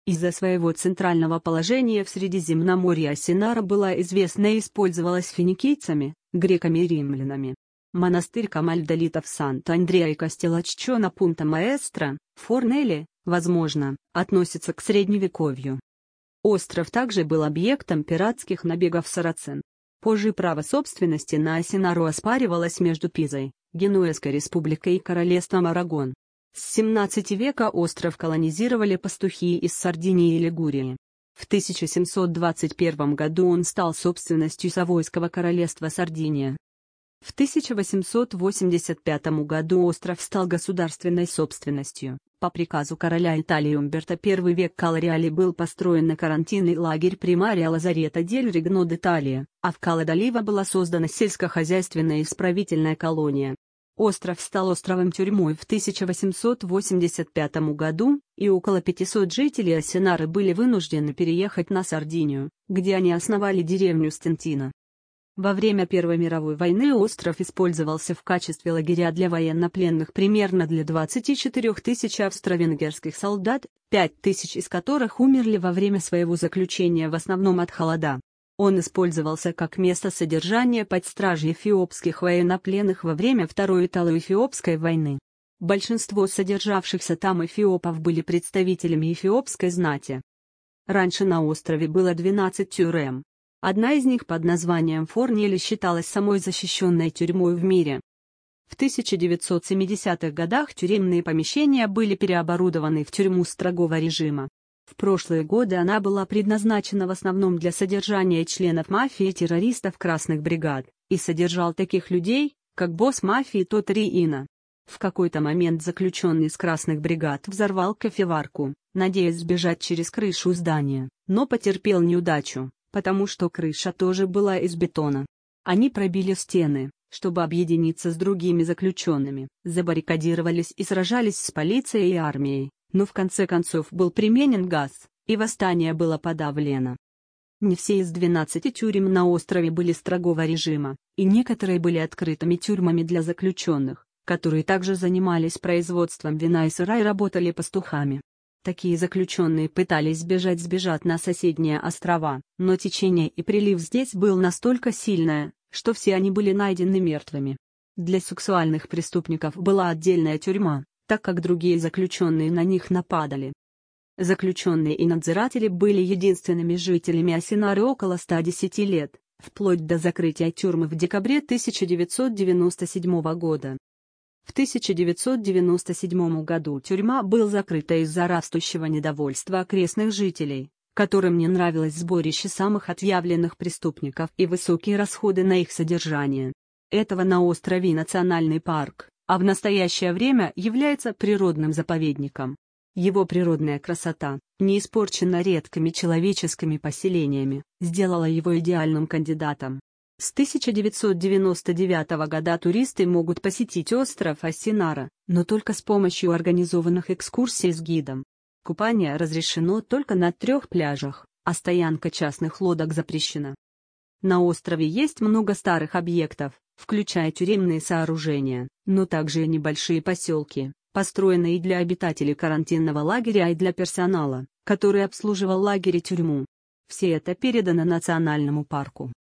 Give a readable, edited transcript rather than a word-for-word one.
Из-за своего центрального положения в Средиземноморье Асинара была известна и использовалась финикийцами, греками и римлянами. Монастырь камальдолитов Сант-Андреа и Кастелаччо на Пунта-Маэстро, Форнелли, возможно, относится к Средневековью. Остров также был объектом пиратских набегов сарацин. Позже право собственности на Асинару оспаривалось между Пизой, Генуэзской республикой и королевством Арагон. С XVII века остров колонизировали пастухи из Сардинии и Лигурии. В 1721 году он стал собственностью Савойского королевства Сардиния. В 1885 году остров стал государственной собственностью. По приказу короля Италии Умберто I век Калариали был построен на карантинный лагерь Примария Лазарета дель Регно d'Italia, а в Калладолива была создана сельскохозяйственная исправительная колония. Остров стал островом-тюрьмой в 1885 году, и около 500 жителей Асинары были вынуждены переехать на Сардинию, где они основали деревню Стентино. Во время Первой мировой войны остров использовался в качестве лагеря для военнопленных примерно для 24 тысяч австро-венгерских солдат, 5 тысяч из которых умерли во время своего заключения в основном от холода. Он использовался как место содержания под стражей эфиопских военнопленных во время Второй Итало-Эфиопской войны. Большинство содержавшихся там эфиопов были представителями эфиопской знати. Раньше на острове было 12 тюрем. Одна из них под названием Форнелли считалась самой защищенной тюрьмой в мире. В 1970-х годах тюремные помещения были переоборудованы в тюрьму строгого режима. В прошлые годы она была предназначена в основном для содержания членов мафии и террористов красных бригад, и содержал таких людей, как босс мафии Тото Риина. В какой-то момент заключенный из красных бригад взорвал кофеварку, надеясь сбежать через крышу здания, но потерпел неудачу, потому что крыша тоже была из бетона. Они пробили стены, чтобы объединиться с другими заключенными, забаррикадировались и сражались с полицией и армией, но в конце концов был применен газ, и восстание было подавлено. Не все из 12 тюрем на острове были строгого режима, и некоторые были открытыми тюрьмами для заключенных, которые также занимались производством вина и сыра и работали пастухами. Такие заключенные пытались сбежать на соседние острова, но течение и прилив здесь был настолько сильное, что все они были найдены мертвыми. Для сексуальных преступников была отдельная тюрьма, так как другие заключенные на них нападали. Заключенные и надзиратели были единственными жителями Асинары около 110 лет, вплоть до закрытия тюрьмы в декабре 1997 года. В 1997 году тюрьма была закрыта из-за растущего недовольства окрестных жителей, которым не нравилось сборище самых отъявленных преступников и высокие расходы на их содержание. Этого на острове национальный парк, а в настоящее время является природным заповедником. Его природная красота, не испорчена редкими человеческими поселениями, сделала его идеальным кандидатом. С 1999 года туристы могут посетить остров Асинара, но только с помощью организованных экскурсий с гидом. Купание разрешено только на 3 пляжах, а стоянка частных лодок запрещена. На острове есть много старых объектов, включая тюремные сооружения, но также и небольшие поселки, построенные и для обитателей карантинного лагеря и для персонала, который обслуживал лагерь и тюрьму. Все это передано национальному парку.